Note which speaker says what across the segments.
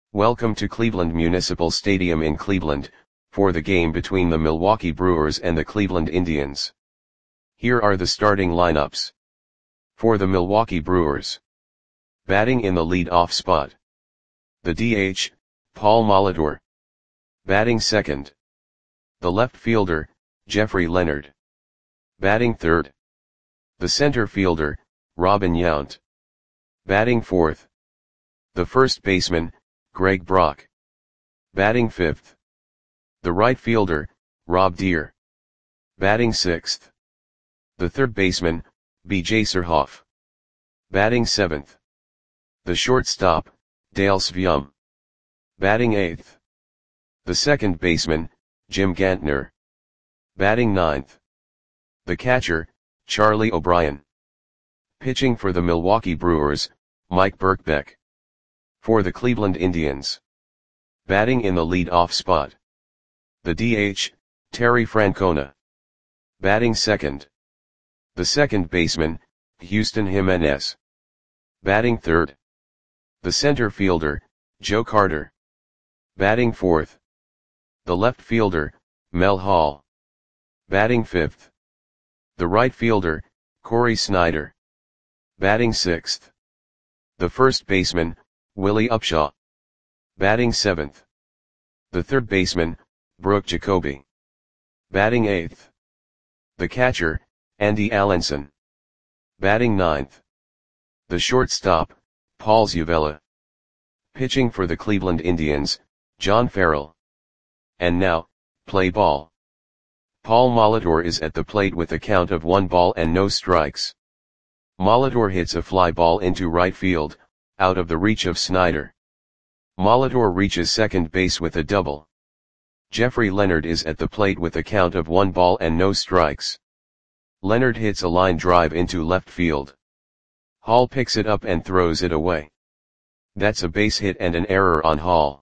Speaker 1: Welcome to Cleveland Municipal Stadium in Cleveland, for the game between the Milwaukee Brewers and the Cleveland Indians. Here are the starting lineups. For the Milwaukee Brewers. Batting in the lead-off spot. The DH, Paul Molitor. Batting second. The left fielder, Jeffrey Leonard. Batting third. The center fielder, Robin Yount. Batting fourth. The first baseman, Greg Brock. Batting fifth. The right fielder, Rob Deer. Batting sixth. The third baseman, B.J. Surhoff. Batting seventh. The shortstop, Dale Sveum. Batting eighth. The second baseman, Jim Gantner. Batting ninth. The catcher, Charlie O'Brien. Pitching for the Milwaukee Brewers, Mike Birkbeck. For the Cleveland Indians. Batting in the lead-off spot. The DH, Terry Francona. Batting second. The second baseman, Houston Jimenez. Batting third. The center fielder, Joe Carter. Batting fourth. The left fielder, Mel Hall. Batting fifth. The right fielder, Corey Snyder. Batting sixth. The first baseman, Willie Upshaw. Batting seventh. The third baseman, Brooke Jacoby. Batting eighth. The catcher, Andy Allenson. Batting ninth. The shortstop, Paul Zuvella. Pitching for the Cleveland Indians, John Farrell. And now, play ball. Paul Molitor is at the plate with a count of 1 ball and no strikes. Molitor hits a fly ball into right field, out of the reach of Snyder. Molitor reaches second base with a double. Jeffrey Leonard is at the plate with a count of 1 ball and no strikes. Leonard hits a line drive into left field. Hall picks it up and throws it away. That's a base hit and an error on Hall.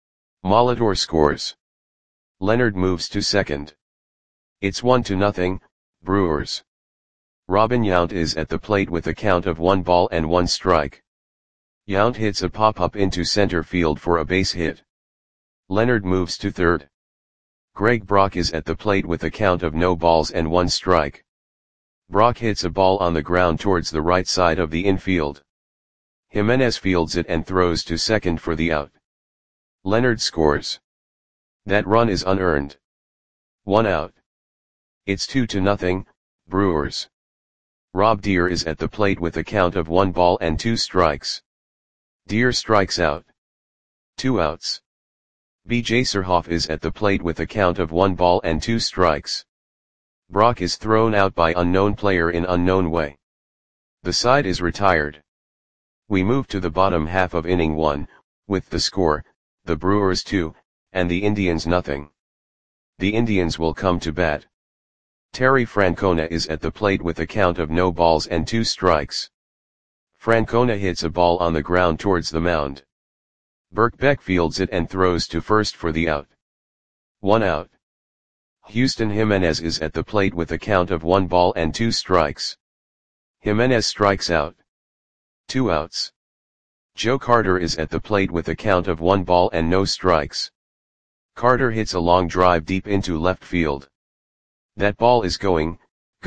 Speaker 1: Molitor scores. Leonard moves to second. It's 1-0, Brewers. Robin Yount is at the plate with a count of 1 ball and 1 strike. Yount hits a pop-up into center field for a base hit. Leonard moves to third. Greg Brock is at the plate with a count of no balls and 1 strike. Brock hits a ball on the ground towards the right side of the infield. Jimenez fields it and throws to second for the out. Leonard scores. That run is unearned. 1 out. It's 2-0, Brewers. Rob Deer is at the plate with a count of 1 ball and 2 strikes. Deer strikes out. 2 outs. B.J. Surhoff is at the plate with a count of 1 ball and 2 strikes. Brock is thrown out by unknown player in unknown way. The side is retired. We move to the bottom half of inning 1, with the score, the Brewers 2, and the Indians nothing. The Indians will come to bat. Terry Francona is at the plate with a count of no balls and 2 strikes. Francona hits a ball on the ground towards the mound. Birkbeck fields it and throws to first for the out. 1 out. Houston Jimenez is at the plate with a count of 1 ball and 2 strikes. Jimenez strikes out. 2 outs. Joe Carter is at the plate with a count of 1 ball and no strikes. Carter hits a long drive deep into left field. That ball is gone.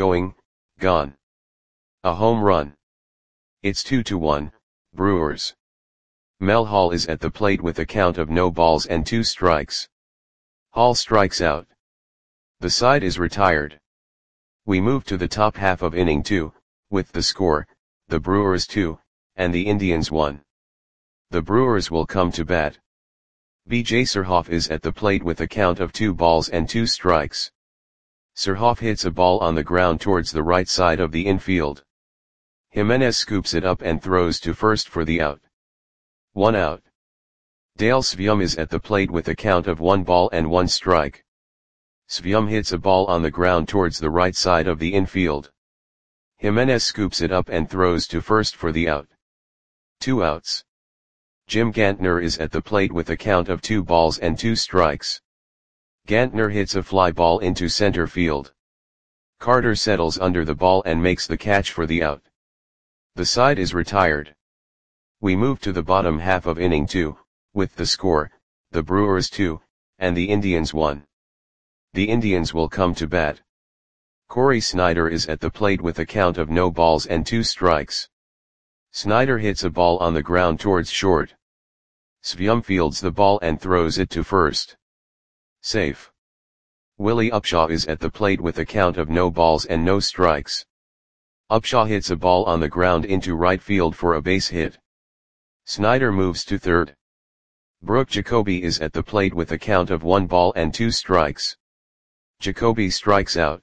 Speaker 1: A home run. It's 2-1, Brewers. Mel Hall is at the plate with a count of no balls and 2 strikes. Hall strikes out. The side is retired. We move to the top half of inning 2, with the score, the Brewers 2, and the Indians 1. The Brewers will come to bat. B.J. Surhoff is at the plate with a count of 2 balls and 2 strikes. Surhoff hits a ball on the ground towards the right side of the infield. Jimenez scoops it up and throws to first for the out. 1 out. Dale Sveum is at the plate with a count of 1 ball and 1 strike. Sveum hits a ball on the ground towards the right side of the infield. Jimenez scoops it up and throws to first for the out. 2 outs. Jim Gantner is at the plate with a count of 2 balls and 2 strikes. Gantner hits a fly ball into center field. Carter settles under the ball and makes the catch for the out. The side is retired. We move to the bottom half of inning 2, with the score, the Brewers 2, and the Indians 1. The Indians will come to bat. Corey Snyder is at the plate with a count of no balls and 2 strikes. Snyder hits a ball on the ground towards short. Svyum fields the ball and throws it to first. Safe. Willie Upshaw is at the plate with a count of no balls and no strikes. Upshaw hits a ball on the ground into right field for a base hit. Snyder moves to third. Brooke Jacoby is at the plate with a count of 1 ball and 2 strikes. Jacoby strikes out.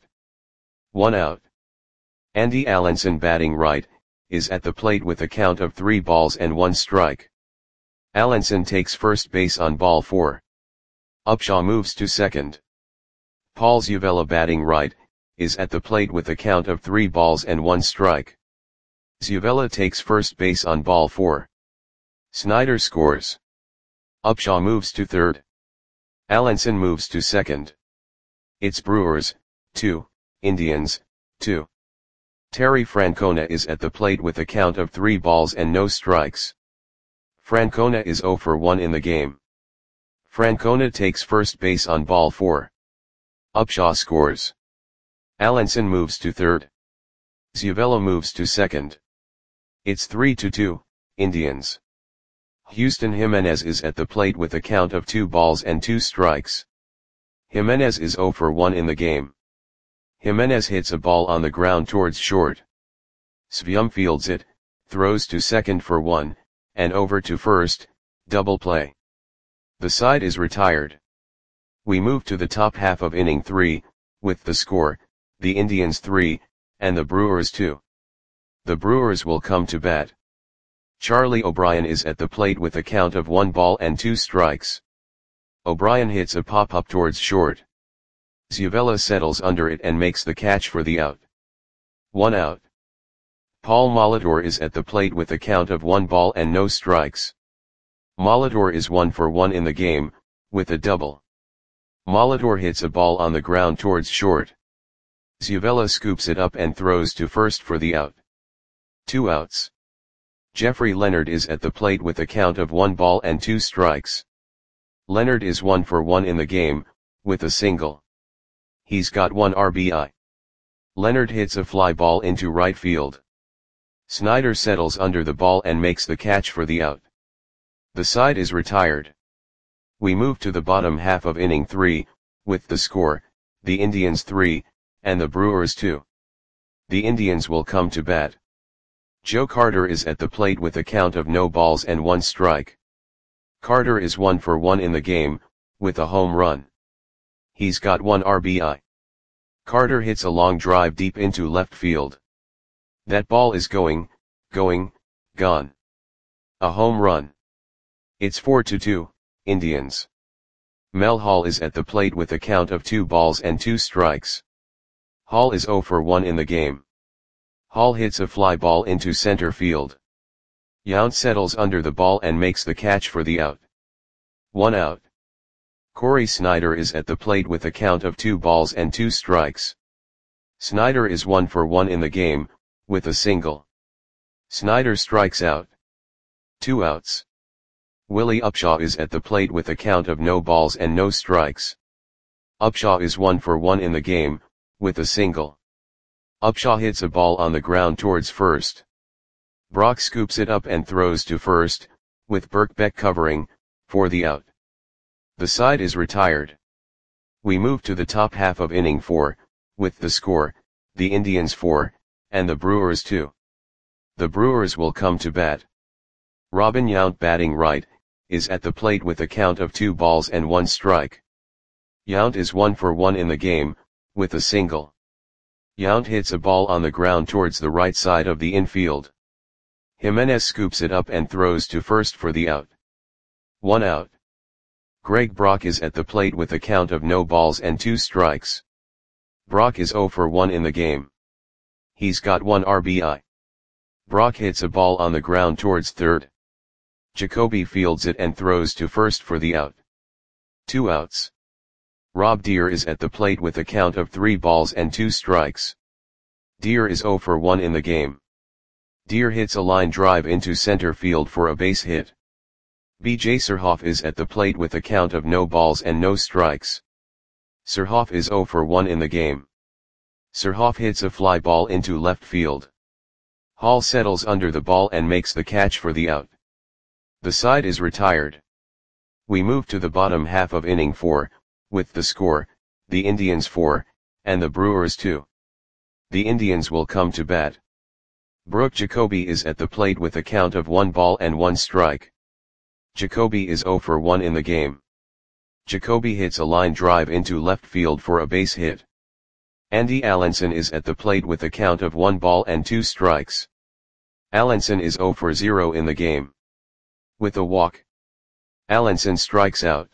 Speaker 1: 1 out. Andy Allenson, batting right, is at the plate with a count of 3 balls and 1 strike. Allenson takes first base on ball 4. Upshaw moves to second. Paul Zuvella, batting right, is at the plate with a count of 3 balls and 1 strike. Zuvella takes first base on ball 4. Snyder scores. Upshaw moves to third. Allenson moves to second. It's Brewers 2, Indians 2. Terry Francona is at the plate with a count of 3 balls and no strikes. Francona is 0 for 1 in the game. Francona takes first base on ball 4. Upshaw scores. Allenson moves to third. Zuvella moves to second. It's 3-2, Indians. Houston Jimenez is at the plate with a count of 2 balls and 2 strikes. Jimenez is 0 for 1 in the game. Jimenez hits a ball on the ground towards short. Svyum fields it, throws to second for 1, and over to first, double play. The side is retired. We move to the top half of inning 3, with the score, the Indians 3, and the Brewers 2. The Brewers will come to bat. Charlie O'Brien is at the plate with a count of 1 ball and 2 strikes. O'Brien hits a pop-up towards short. Zuvella settles under it and makes the catch for the out. 1 out. Paul Molitor is at the plate with a count of 1 ball and no strikes. Molitor is 1 for 1 in the game, with a double. Molitor hits a ball on the ground towards short. Zuvella scoops it up and throws to first for the out. 2 outs. Jeffrey Leonard is at the plate with a count of 1 ball and 2 strikes. Leonard is 1 for 1 in the game, with a single. He's got 1 RBI. Leonard hits a fly ball into right field. Snyder settles under the ball and makes the catch for the out. The side is retired. We move to the bottom half of inning 3, with the score, the Indians 3, and the Brewers 2. The Indians will come to bat. Joe Carter is at the plate with a count of no balls and 1 strike. Carter is 1 for 1 in the game, with a home run. He's got 1 RBI. Carter hits a long drive deep into left field. That ball is gone. A home run. It's 4-2, Indians. Mel Hall is at the plate with a count of 2 balls and 2 strikes. Hall is 0 for 1 in the game. Hall hits a fly ball into center field. Yount settles under the ball and makes the catch for the out. 1 out. Corey Snyder is at the plate with a count of 2 balls and 2 strikes. Snyder is 1 for 1 in the game, with a single. Snyder strikes out. 2 outs. Willie Upshaw is at the plate with a count of no balls and no strikes. Upshaw is 1 for 1 in the game, with a single. Upshaw hits a ball on the ground towards first. Brock scoops it up and throws to first, with Birkbeck covering, for the out. The side is retired. We move to the top half of inning 4, with the score, the Indians 4, and the Brewers 2. The Brewers will come to bat. Robin Yount, batting right, is at the plate with a count of 2 balls and 1 strike. Yount is 1 for 1 in the game, with a single. Yount hits a ball on the ground towards the right side of the infield. Jimenez scoops it up and throws to first for the out. 1 out. Greg Brock is at the plate with a count of no balls and 2 strikes. Brock is 0 for 1 in the game. He's got 1 RBI. Brock hits a ball on the ground towards third. Jacoby fields it and throws to first for the out. 2 outs. Rob Deere is at the plate with a count of 3 balls and 2 strikes. Deere is 0 for 1 in the game. Deere hits a line drive into center field for a base hit. BJ Surhoff is at the plate with a count of no balls and no strikes. Surhoff is 0 for 1 in the game. Surhoff hits a fly ball into left field. Hall settles under the ball and makes the catch for the out. The side is retired. We move to the bottom half of inning 4, with the score, the Indians 4, and the Brewers 2. The Indians will come to bat. Brooke Jacoby is at the plate with a count of 1 ball and 1 strike. Jacoby is 0 for 1 in the game. Jacoby hits a line drive into left field for a base hit. Andy Allenson is at the plate with a count of 1 ball and 2 strikes. Allenson is 0 for 0 in the game. With a walk, Allenson strikes out.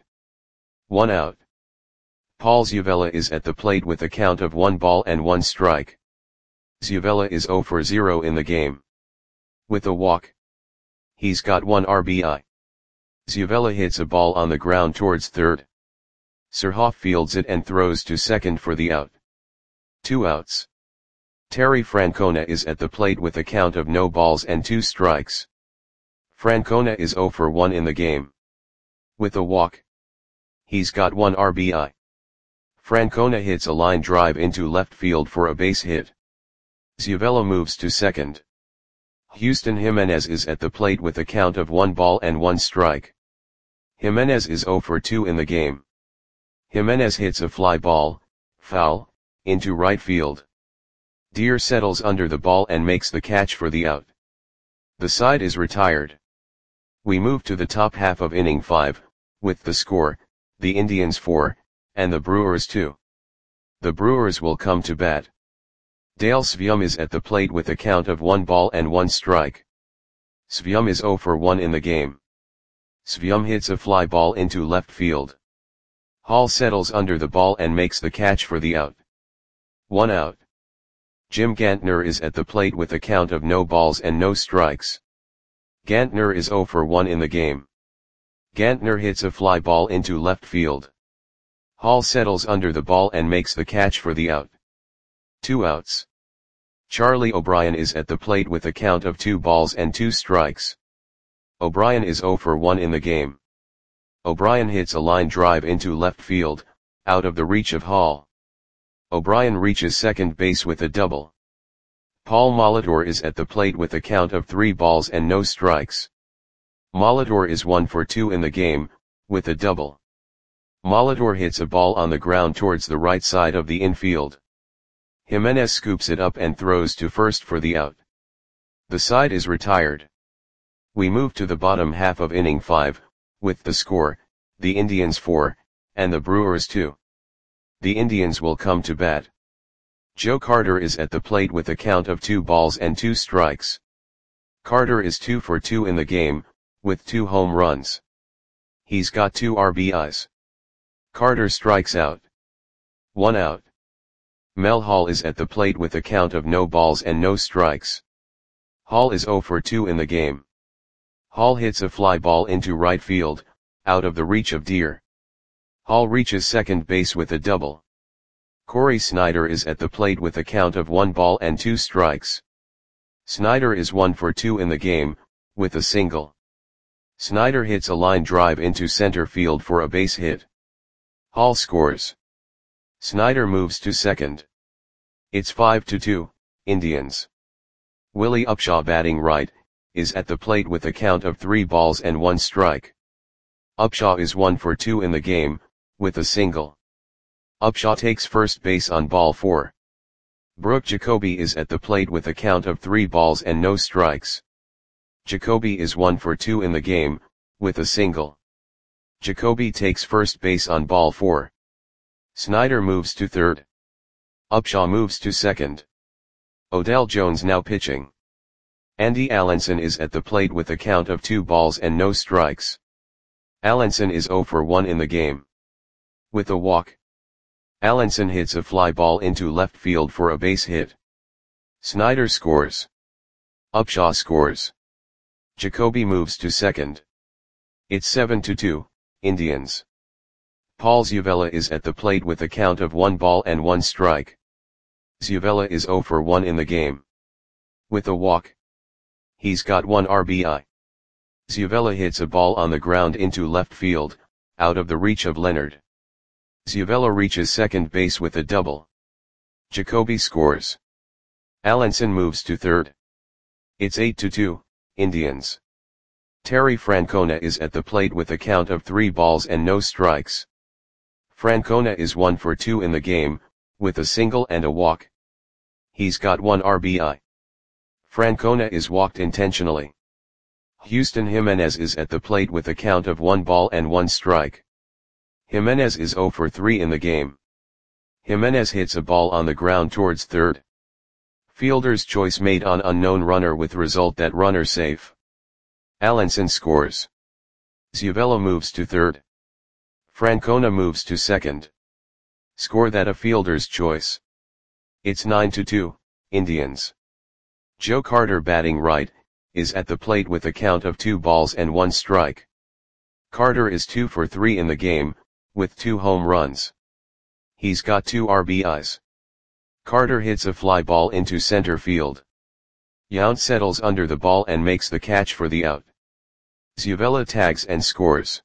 Speaker 1: 1 out. Paul Zuvella is at the plate with a count of 1 ball and 1 strike. Zuvella is 0 for 0 in the game. With a walk, he's got 1 RBI. Zuvella hits a ball on the ground towards third. Surhoff fields it and throws to second for the out. 2 outs. Terry Francona is at the plate with a count of no balls and 2 strikes. Francona is 0 for 1 in the game. With a walk, he's got 1 RBI. Francona hits a line drive into left field for a base hit. Zuvella moves to second. Houston Jimenez is at the plate with a count of 1 ball and 1 strike. Jimenez is 0 for 2 in the game. Jimenez hits a fly ball, foul, into right field. Deer settles under the ball and makes the catch for the out. The side is retired. We move to the top half of inning 5, with the score, the Indians 4, and the Brewers 2. The Brewers will come to bat. Dale Svium is at the plate with a count of 1 ball and 1 strike. Svium is 0 for 1 in the game. Svium hits a fly ball into left field. Hall settles under the ball and makes the catch for the out. 1 out. Jim Gantner is at the plate with a count of no balls and no strikes. Gantner is 0 for 1 in the game. Gantner hits a fly ball into left field. Hall settles under the ball and makes the catch for the out. 2 outs. Charlie O'Brien is at the plate with a count of 2 balls and 2 strikes. O'Brien is 0 for 1 in the game. O'Brien hits a line drive into left field, out of the reach of Hall. O'Brien reaches second base with a double. Paul Molitor is at the plate with a count of 3 balls and no strikes. Molitor is 1 for 2 in the game, with a double. Molitor hits a ball on the ground towards the right side of the infield. Jimenez scoops it up and throws to first for the out. The side is retired. We move to the bottom half of inning 5, with the score, the Indians 4, and the Brewers 2. The Indians will come to bat. Joe Carter is at the plate with a count of 2 balls and 2 strikes. Carter is 2 for 2 in the game, with 2 home runs. He's got 2 RBIs. Carter strikes out. 1 out. Mel Hall is at the plate with a count of no balls and no strikes. Hall is 0 for 2 in the game. Hall hits a fly ball into right field, out of the reach of Deer. Hall reaches second base with a double. Corey Snyder is at the plate with a count of 1 ball and 2 strikes. Snyder is 1 for 2 in the game, with a single. Snyder hits a line drive into center field for a base hit. Hall scores. Snyder moves to second. It's 5-2, Indians. Willie Upshaw, batting right, is at the plate with a count of 3 balls and 1 strike. Upshaw is 1 for 2 in the game, with a single. Upshaw takes first base on ball 4. Brooke Jacoby is at the plate with a count of 3 balls and no strikes. Jacoby is 1 for 2 in the game, with a single. Jacoby takes first base on ball 4. Snyder moves to third. Upshaw moves to second. Odell Jones now pitching. Andy Allenson is at the plate with a count of 2 balls and no strikes. Allenson is 0 for 1 in the game. With a walk, Allenson hits a fly ball into left field for a base hit. Snyder scores. Upshaw scores. Jacoby moves to second. It's 7-2, Indians. Paul Zuvella is at the plate with a count of 1 ball and 1 strike. Zuvella is 0 for 1 in the game. With a walk, he's got 1 RBI. Ziuvela hits a ball on the ground into left field, out of the reach of Leonard. Ziuvela reaches second base with a double. Jacoby scores. Allenson moves to third. It's 8-2, Indians. Terry Francona is at the plate with a count of 3 balls and no strikes. Francona is 1 for 2 in the game, with a single and a walk. He's got 1 RBI. Francona is walked intentionally. Houston Jimenez is at the plate with a count of 1 ball and 1 strike. Jimenez is 0 for 3 in the game. Jimenez hits a ball on the ground towards third. Fielder's choice made on unknown runner with result that runner safe. Allenson scores. Ziuvela moves to third. Francona moves to second. Score that a fielder's choice. It's 9-2, Indians. Joe Carter batting right, is at the plate with a count of 2 balls and 1 strike. Carter is 2 for 3 in the game, with 2 home runs. He's got 2 RBIs. Carter hits a fly ball into center field. Yount settles under the ball and makes the catch for the out. Ziuvela tags and scores.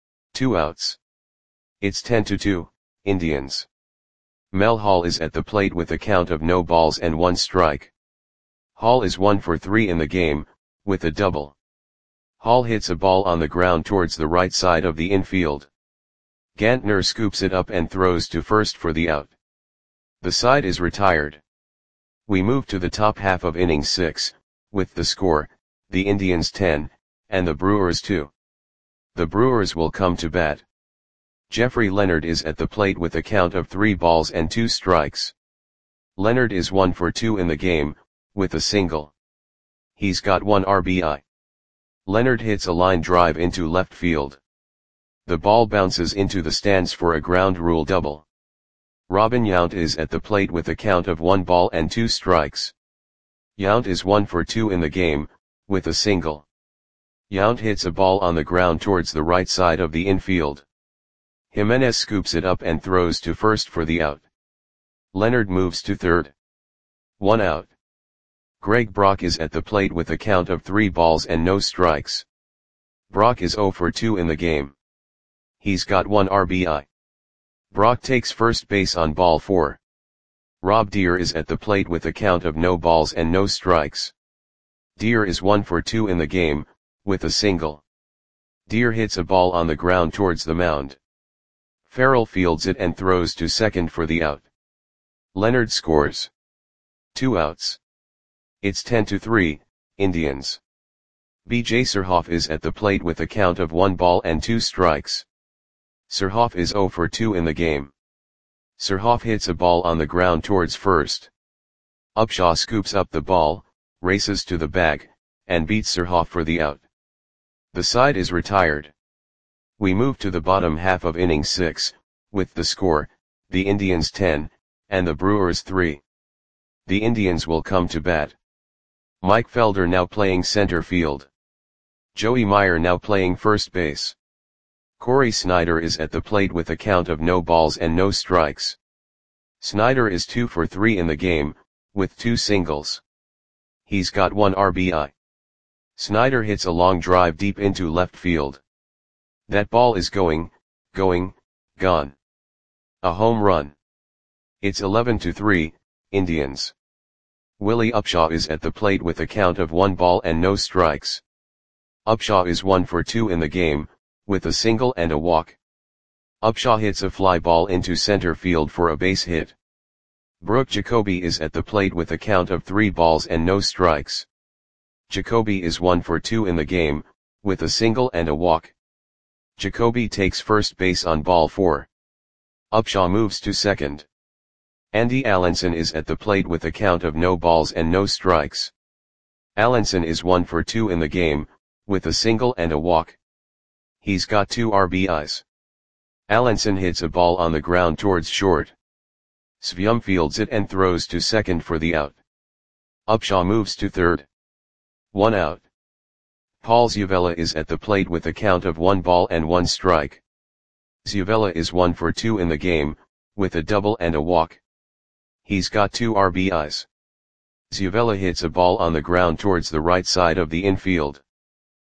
Speaker 1: 2 outs. It's 10-2, Indians. Mel Hall is at the plate with a count of no balls and 1 strike. Hall is 1 for 3 in the game, with a double. Hall hits a ball on the ground towards the right side of the infield. Gantner scoops it up and throws to first for the out. The side is retired. We move to the top half of inning 6, with the score, the Indians 10, and the Brewers 2. The Brewers will come to bat. Jeffrey Leonard is at the plate with a count of 3 balls and 2 strikes. Leonard is 1 for 2 in the game, with a single. He's got 1 RBI. Leonard hits a line drive into left field. The ball bounces into the stands for a ground rule double. Robin Yount is at the plate with a count of 1 ball and 2 strikes. Yount is 1 for 2 in the game, with a single. Yount hits a ball on the ground towards the right side of the infield. Jimenez scoops it up and throws to first for the out. Leonard moves to third. 1 out. Greg Brock is at the plate with a count of 3 balls and no strikes. Brock is 0 for 2 in the game. He's got 1 RBI. Brock takes first base on ball 4. Rob Deer is at the plate with a count of no balls and no strikes. Deer is 1 for 2 in the game, with a single. Deer hits a ball on the ground towards the mound. Farrell fields it and throws to second for the out. Leonard scores. 2 outs. It's 10-3, Indians. B.J. Surhoff is at the plate with a count of 1 ball and 2 strikes. Surhoff is 0 for 2 in the game. Surhoff hits a ball on the ground towards first. Upshaw scoops up the ball, races to the bag, and beats Surhoff for the out. The side is retired. We move to the bottom half of inning 6, with the score, the Indians 10, and the Brewers 3. The Indians will come to bat. Mike Felder now playing center field. Joey Meyer now playing first base. Corey Snyder is at the plate with a count of no balls and no strikes. Snyder is 2 for 3 in the game, with 2 singles. He's got 1 RBI. Snyder hits a long drive deep into left field. That ball is gone. A home run. It's 11-3, Indians. Willie Upshaw is at the plate with a count of 1 ball and no strikes. Upshaw is 1 for 2 in the game, with a single and a walk. Upshaw hits a fly ball into center field for a base hit. Brooke Jacoby is at the plate with a count of 3 balls and no strikes. Jacoby is 1 for 2 in the game, with a single and a walk. Jacoby takes first base on ball 4. Upshaw moves to second. Andy Allenson is at the plate with a count of no balls and no strikes. Allenson is 1 for 2 in the game, with a single and a walk. He's got 2 RBIs. Allenson hits a ball on the ground towards short. Svium fields it and throws to second for the out. Upshaw moves to third. 1 out. Paul Ziuvela is at the plate with a count of 1 ball and 1 strike. Ziuvela is 1 for 2 in the game, with a double and a walk. He's got 2 RBIs. Ziuvela hits a ball on the ground towards the right side of the infield.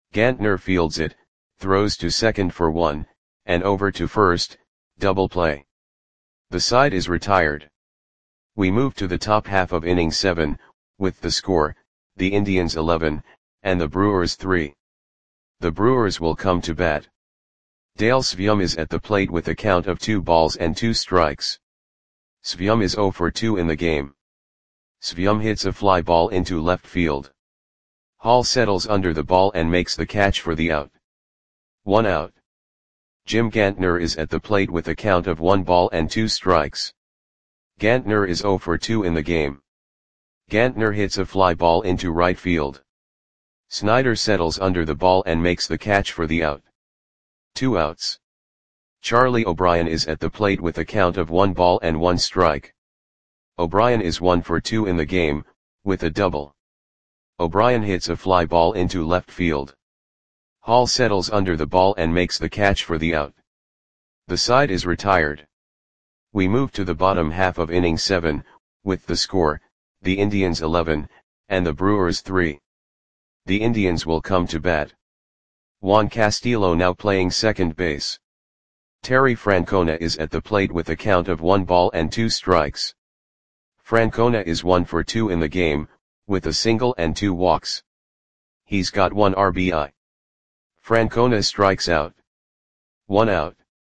Speaker 1: Gantner fields it, throws to second for 1, and over to first, double play. The side is retired. We move to the top half of inning 7, with the score, the Indians 11, and the Brewers 3. The Brewers will come to bat. Dale Sveum is at the plate with a count of 2 balls and 2 strikes. Sveum is 0 for 2 in the game. Sveum hits a fly ball into left field. Hall settles under the ball and makes the catch for the out. 1 out. Jim Gantner is at the plate with a count of 1 ball and 2 strikes. Gantner is 0 for 2 in the game. Gantner hits a fly ball into right field. Snyder settles under the ball and makes the catch for the out. 2 outs. Charlie O'Brien is at the plate with a count of 1 ball and 1 strike. O'Brien is 1 for 2 in the game, with a double. O'Brien hits a fly ball into left field. Hall settles under the ball and makes the catch for the out. The side is retired. We move to the bottom half of inning 7, with the score, the Indians 11, and the Brewers 3. The Indians will come to bat. Juan Castillo now playing second base. Terry Francona is at the plate with a count of 1 ball and 2 strikes. Francona is 1 for 2 in the game, with a single and 2 walks. He's got 1 RBI. Francona strikes out. 1 out.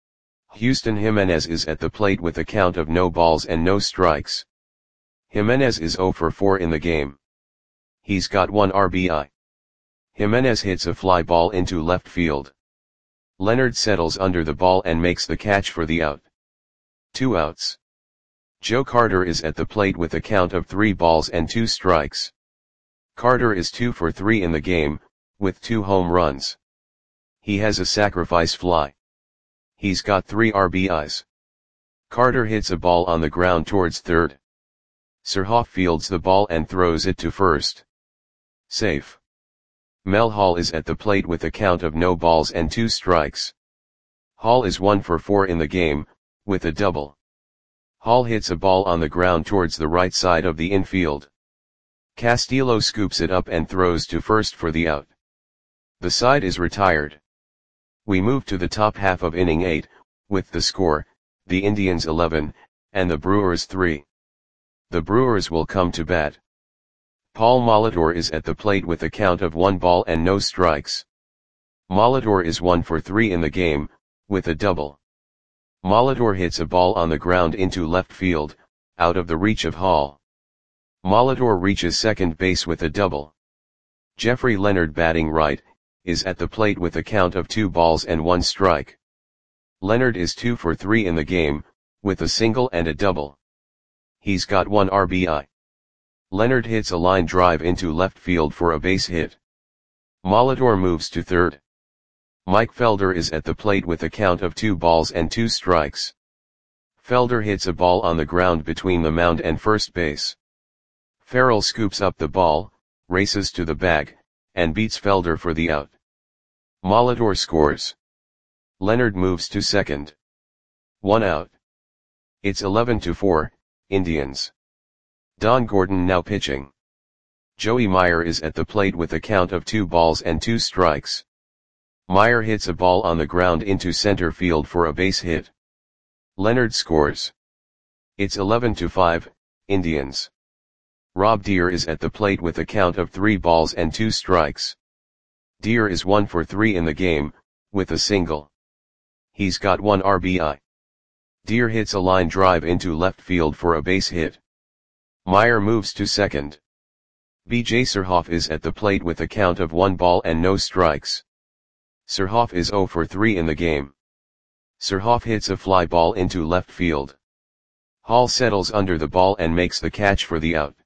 Speaker 1: Houston Jimenez is at the plate with a count of no balls and no strikes. Jimenez is 0 for 4 in the game. He's got 1 RBI. Jimenez hits a fly ball into left field. Leonard settles under the ball and makes the catch for the out. 2 outs. Joe Carter is at the plate with a count of 3 balls and 2 strikes. Carter is 2 for 3 in the game, with 2 home runs. He has a sacrifice fly. He's got 3 RBIs. Carter hits a ball on the ground towards third. Surhoff fields the ball and throws it to first. Safe. Mel Hall is at the plate with a count of no balls and 2 strikes. Hall is 1 for 4 in the game, with a double. Hall hits a ball on the ground towards the right side of the infield. Castillo scoops it up and throws to first for the out. The side is retired. We move to the top half of inning 8, with the score, the Indians 11, and the Brewers 3. The Brewers will come to bat. Paul Molitor is at the plate with a count of 1 ball and no strikes. Molitor is 1 for 3 in the game, with a double. Molitor hits a ball on the ground into left field, out of the reach of Hall. Molitor reaches second base with a double. Jeffrey Leonard, batting right, is at the plate with a count of 2 balls and 1 strike. Leonard is 2 for 3 in the game, with a single and a double. He's got 1 RBI. Leonard hits a line drive into left field for a base hit. Molitor moves to third. Mike Felder is at the plate with a count of 2 balls and 2 strikes. Felder hits a ball on the ground between the mound and first base. Farrell scoops up the ball, races to the bag, and beats Felder for the out. Molitor scores. Leonard moves to second. 1 out. It's 11-4, Indians. Don Gordon now pitching. Joey Meyer is at the plate with a count of 2 balls and 2 strikes. Meyer hits a ball on the ground into center field for a base hit. Leonard scores. It's 11-5, Indians. Rob Deere is at the plate with a count of 3 balls and 2 strikes. Deere is 1 for 3 in the game, with a single. He's got 1 RBI. Deere hits a line drive into left field for a base hit. Meyer moves to second. B.J. Surhoff is at the plate with a count of 1 ball and no strikes. Surhoff is 0 for 3 in the game. Surhoff hits a fly ball into left field. Hall settles under the ball and makes the catch for the out.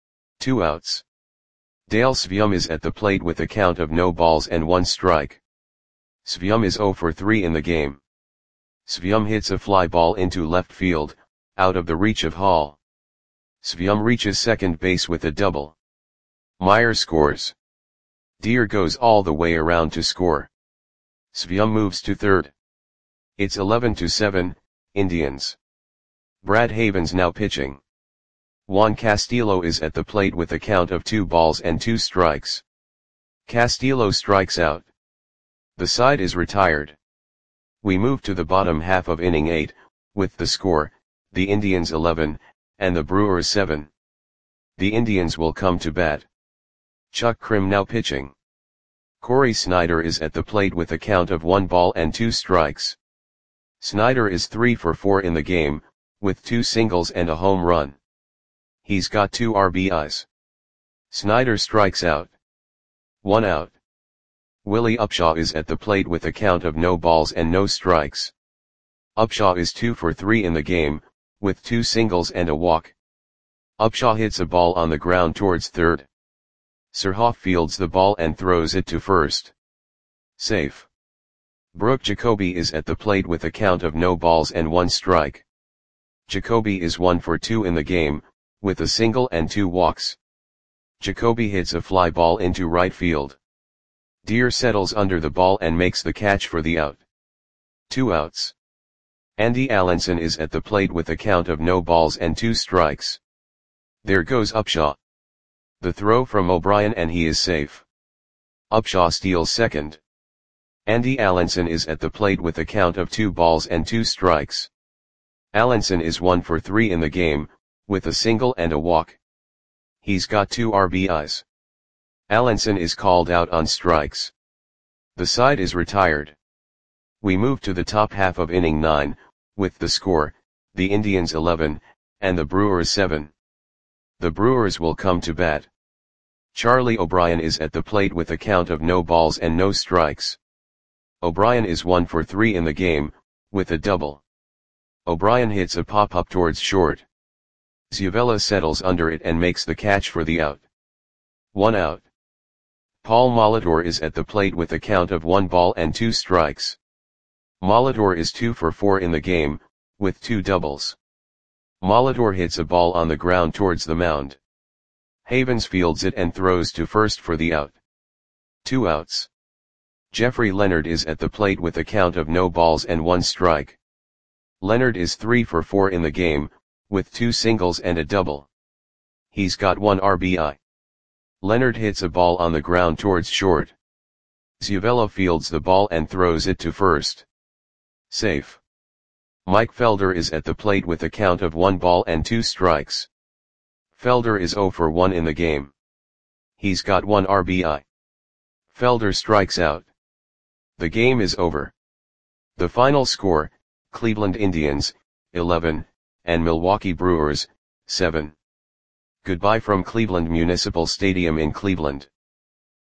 Speaker 1: 2 outs. Dale Sveum is at the plate with a count of no balls and 1 strike. Sveum is 0 for 3 in the game. Sveum hits a fly ball into left field, out of the reach of Hall. Sveum reaches second base with a double. Meyer scores. Deere goes all the way around to score. Sveum moves to third. It's 11-7, Indians. Brad Havens now pitching. Juan Castillo is at the plate with a count of 2 balls and 2 strikes. Castillo strikes out. The side is retired. We move to the bottom half of inning 8, with the score, the Indians 11, and the Brewers 7. The Indians will come to bat. Chuck Crim now pitching. Corey Snyder is at the plate with a count of 1 ball and 2 strikes. Snyder is 3 for 4 in the game, with 2 singles and a home run. He's got 2 RBIs. Snyder strikes out. 1 out. Willie Upshaw is at the plate with a count of no balls and no strikes. Upshaw is 2 for 3 in the game, with 2 singles and a walk. Upshaw hits a ball on the ground towards third. Surhoff fields the ball and throws it to first. Safe. Brooke Jacoby is at the plate with a count of no balls and 1 strike. Jacoby is 1 for 2 in the game, with a single and 2 walks. Jacoby hits a fly ball into right field. Deer settles under the ball and makes the catch for the out. 2 outs. Andy Allenson is at the plate with a count of no balls and 2 strikes. There goes Upshaw. The throw from O'Brien and he is safe. Upshaw steals second. Andy Allenson is at the plate with a count of 2 balls and 2 strikes. Allenson is 1 for 3 in the game, with a single and a walk. He's got 2 RBIs. Allenson is called out on strikes. The side is retired. We move to the top half of inning 9, with the score, the Indians 11, and the Brewers 7. The Brewers will come to bat. Charlie O'Brien is at the plate with a count of no balls and no strikes. O'Brien is 1 for 3 in the game, with a double. O'Brien hits a pop-up towards short. Zuvella settles under it and makes the catch for the out. 1 out. Paul Molitor is at the plate with a count of 1 ball and 2 strikes. Molitor is 2 for 4 in the game, with 2 doubles. Molitor hits a ball on the ground towards the mound. Havens fields it and throws to first for the out. 2 outs. Jeffrey Leonard is at the plate with a count of no balls and 1 strike. Leonard is 3 for 4 in the game, with 2 singles and a double. He's got 1 RBI. Leonard hits a ball on the ground towards short. Zuvella fields the ball and throws it to first. Safe. Mike Felder is at the plate with a count of 1 ball and 2 strikes. Felder is 0 for 1 in the game. He's got 1 RBI. Felder strikes out. The game is over. The final score, Cleveland Indians, 11, and Milwaukee Brewers, 7. Goodbye from Cleveland Municipal Stadium in Cleveland.